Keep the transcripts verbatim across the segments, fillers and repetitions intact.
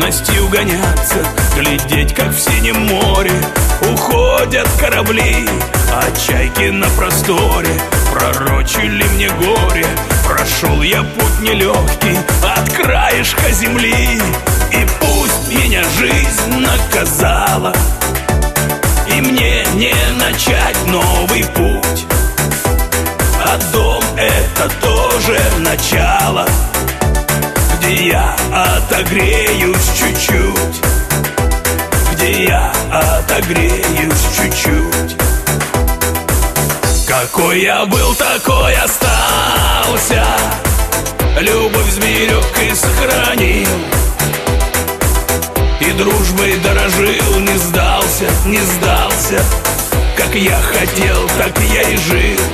юностью гоняться, глядеть, как в синем море уходят корабли, а чайки на просторе пророчили мне горе. Прошел я путь нелегкий от краешка земли, и пусть меня жизнь наказала, и мне не начать новый путь, а дом — это тоже начало, где я отогреюсь чуть-чуть, где я отогреюсь чуть-чуть. Какой я был, такой остался, любовь змеек и сохранил, и дружбой дорожил, не сдался, не сдался. Как я хотел, так я и жил.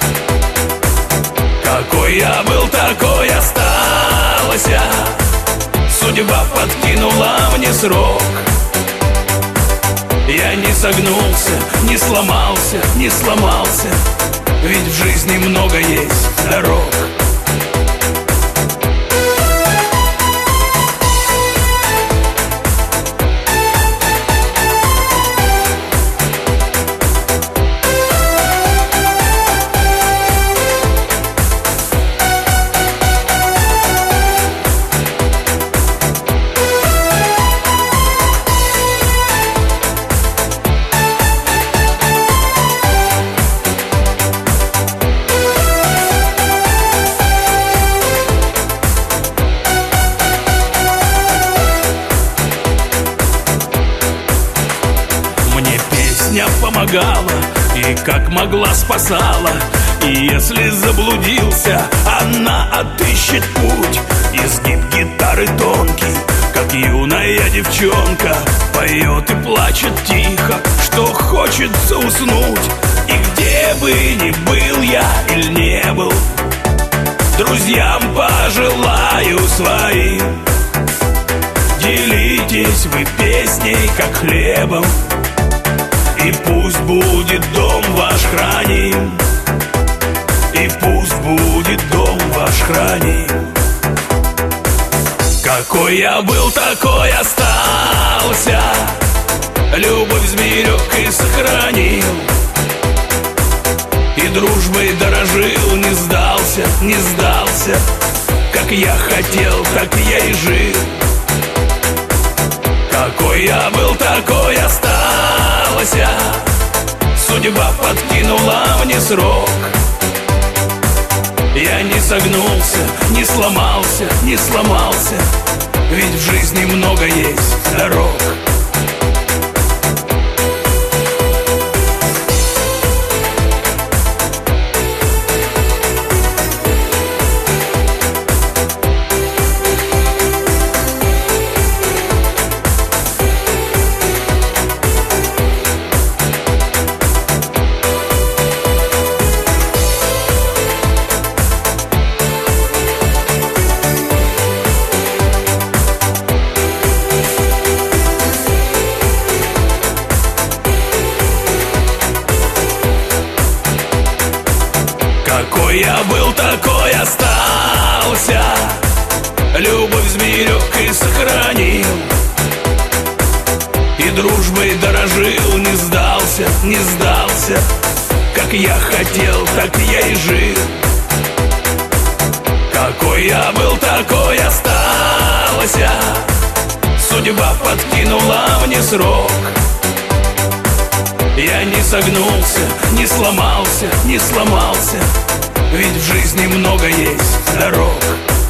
Какой я был, такой остался, судьба подкинула мне срок. Я не согнулся, не сломался, не сломался, ведь в жизни много есть дорог. Песня помогала и как могла спасала, и если заблудился, она отыщет путь. Изгиб гитары тонкий, как юная девчонка, поет и плачет тихо, что хочется уснуть. И где бы ни был я или не был, друзьям пожелаю своим: делитесь вы песней, как хлебом, и пусть будет дом ваш храним, и пусть будет дом ваш храним. Какой я был, такой остался, любовь змеек и сохранил, и дружбой дорожил, не сдался, не сдался. Как я хотел, так я и жил. Какой я был, такой остался, судьба подкинула мне срок. Я не согнулся, не сломался, не сломался, ведь в жизни много есть дорог. Какой я был, такой остался, любовь змеек и сохранил, и дружбой дорожил, не сдался, не сдался. Как я хотел, так я и жил. Какой я был, такой остался, судьба подкинула мне срок. Я не согнулся, не сломался, не сломался, ведь в жизни много есть дорог.